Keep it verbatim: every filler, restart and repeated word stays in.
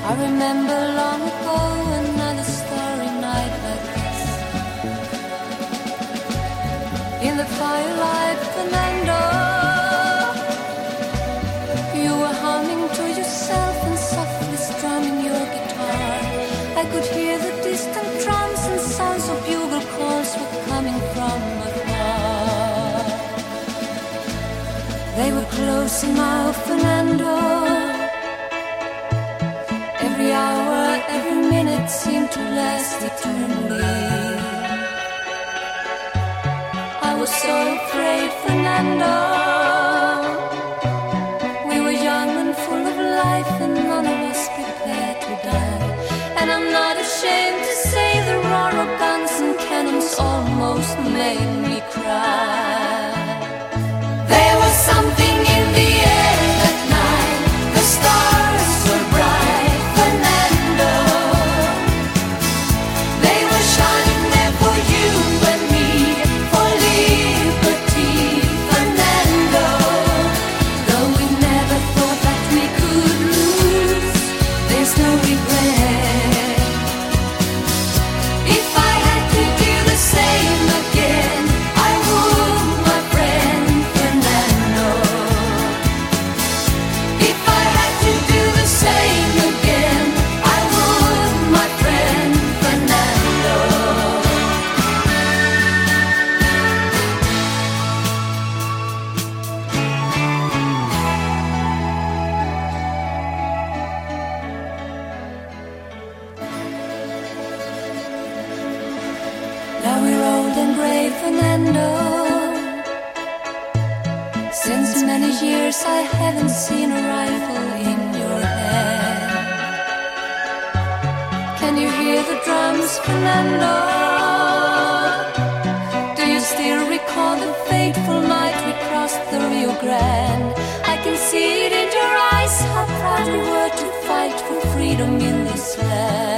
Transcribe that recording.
I remember long ago another starry night like this. In the firelight, Fernando, you were humming to yourself and softly strumming your guitar. I could hear the distant drums and sounds of bugle calls were coming from afar. They were close now, Fernando. Every hour, every minute seemed to last eternally. I was so afraid, Fernando. We were young and full of life, and none of us prepared to die. And I'm not ashamed to say the roar of guns and cannons almost made me cry. There was something in the air that night. The stars were bright, Fernando. They were shining there for you and me, for liberty, Fernando. Though we never thought that we could lose, there's no regret. If I had to do the same again, I would, my friend Fernando. If I had to do the same again, I would, my friend Fernando. Now we're old and gray, Fernando. Since many years I haven't seen a rifle in your hand. Can you hear the drums, Fernando? Do you still recall the fateful night we crossed the Rio Grande? I can see it in your eyes, how proud we were to fight for freedom in this land.